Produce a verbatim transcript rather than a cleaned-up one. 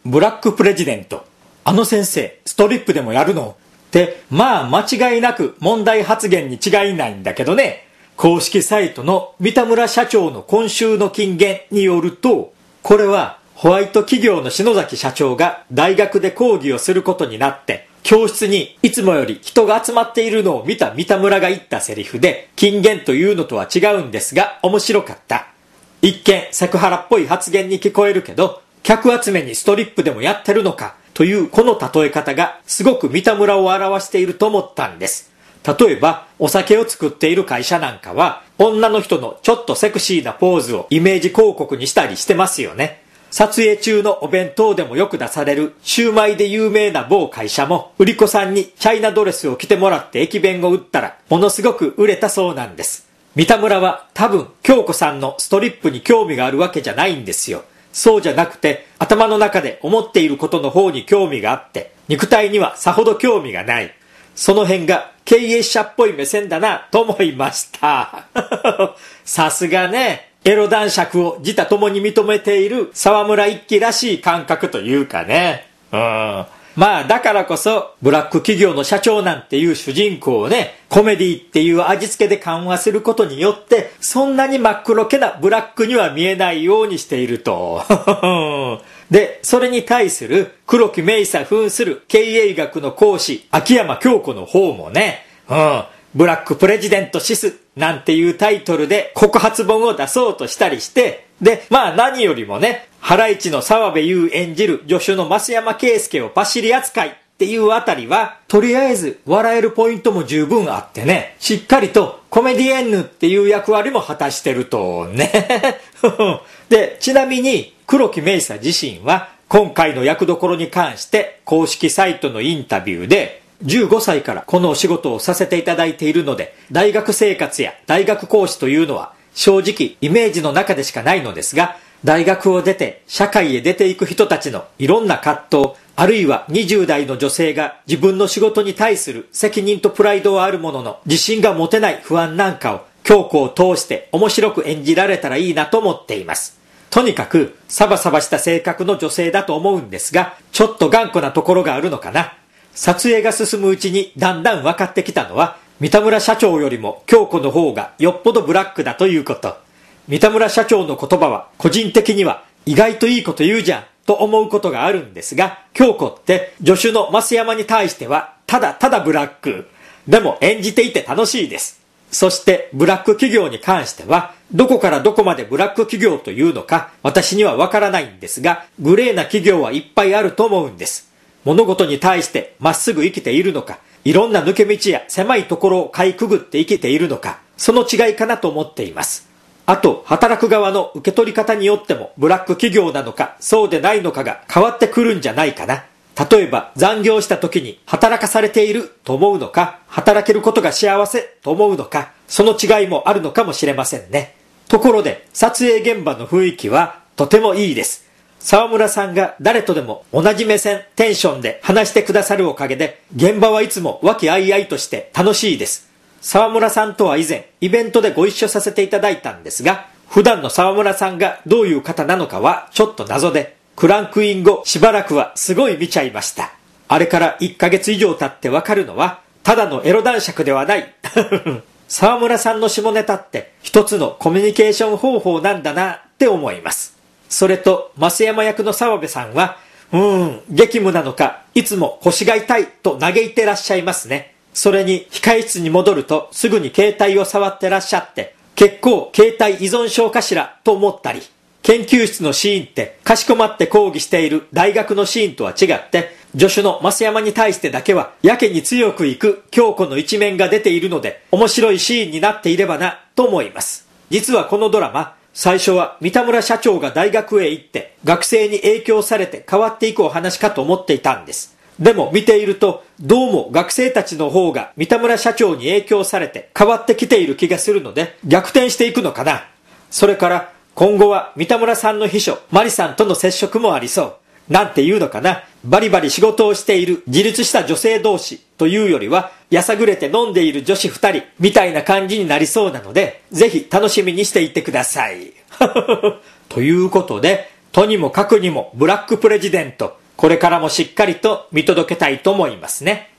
ブラックプレジデント。あの先生、ストリップでもやるのって、まあ間違いなく問題発言に違いないんだけどね。公式サイトの三田村社長の今週の金言によると、これはホワイト企業の篠崎社長が大学で講義をすることになって、教室にいつもより人が集まっているのを見た三田村が言ったセリフで、金言というのとは違うんですが、面白かった。一見セクハラっぽい発言に聞こえるけど、客集めにストリップでもやってるのかというこの例え方がすごく三田村を表していると思ったんです。例えばお酒を作っている会社なんかは女の人のちょっとセクシーなポーズをイメージ広告にしたりしてますよね。撮影中のお弁当でもよく出されるシューマイで有名な某会社も売り子さんにチャイナドレスを着てもらって駅弁を売ったらものすごく売れたそうなんです。三田村は多分京子さんのストリップに興味があるわけじゃないんですよ。そうじゃなくて頭の中で思っていることの方に興味があって肉体にはさほど興味がない。その辺が経営者っぽい目線だなと思いましたさすがね、エロ男爵を自他共に認めている沢村一樹らしい感覚というかね。うん。まあだからこそブラック企業の社長なんていう主人公をね、コメディっていう味付けで緩和することによってそんなに真っ黒けなブラックには見えないようにしているとで、それに対する黒木メイサ扮する経営学の講師秋山京子の方もね、うんブラックプレジデントシスなんていうタイトルで告発本を出そうとしたりして、で、まあ何よりもね、ハライチの澤部優演じる助手の増山圭介をパシリ扱いっていうあたりは、とりあえず笑えるポイントも十分あってね、しっかりとコメディエンヌっていう役割も果たしてるとね。で、ちなみに黒木メイサ自身は今回の役どころに関して公式サイトのインタビューで、じゅうごさいからこのお仕事をさせていただいているので、大学生活や大学講師というのは正直イメージの中でしかないのですが、大学を出て社会へ出ていく人たちのいろんな葛藤、あるいはにじゅう代の女性が自分の仕事に対する責任とプライドはあるものの自信が持てない不安なんかを京子を通して面白く演じられたらいいなと思っています。とにかくサバサバした性格の女性だと思うんですが、ちょっと頑固なところがあるのかな。撮影が進むうちにだんだん分かってきたのは、三田村社長よりも京子の方がよっぽどブラックだということ。三田村社長の言葉は個人的には意外といいこと言うじゃんと思うことがあるんですが、京子って助手の増山に対してはただただブラック。でも演じていて楽しいです。そしてブラック企業に関してはどこからどこまでブラック企業というのか私にはわからないんですが、グレーな企業はいっぱいあると思うんです。物事に対してまっすぐ生きているのか、いろんな抜け道や狭いところをかいくぐって生きているのか、その違いかなと思っています。あと、働く側の受け取り方によってもブラック企業なのかそうでないのかが変わってくるんじゃないかな。例えば残業した時に働かされていると思うのか、働けることが幸せと思うのか、その違いもあるのかもしれませんね。ところで撮影現場の雰囲気はとてもいいです。沢村さんが誰とでも同じ目線、テンションで話してくださるおかげで、現場はいつも和気あいあいとして楽しいです。沢村さんとは以前、イベントでご一緒させていただいたんですが、普段の沢村さんがどういう方なのかはちょっと謎で、クランクイン後しばらくはすごい見ちゃいました。あれからいっかげつ以上経ってわかるのは、ただのエロ男爵ではない。沢村さんの下ネタって一つのコミュニケーション方法なんだなって思います。それと増山役の澤部さんはうーん激務なのかいつも腰が痛いと嘆いてらっしゃいますね。それに控室に戻るとすぐに携帯を触ってらっしゃって結構携帯依存症かしらと思ったり、研究室のシーンってかしこまって講義している大学のシーンとは違って助手の増山に対してだけはやけに強くいく京子の一面が出ているので面白いシーンになっていればなと思います。実はこのドラマ最初は三田村社長が大学へ行って学生に影響されて変わっていくお話かと思っていたんです。でも見ているとどうも学生たちの方が三田村社長に影響されて変わってきている気がするので逆転していくのかな。それから今後は三田村さんの秘書マリさんとの接触もありそう。なんていうのかな、バリバリ仕事をしている自立した女性同士というよりはやさぐれて飲んでいる女子二人みたいな感じになりそうなのでぜひ楽しみにしていてくださいということでとにもかくにもブラックプレジデント、これからもしっかりと見届けたいと思いますね。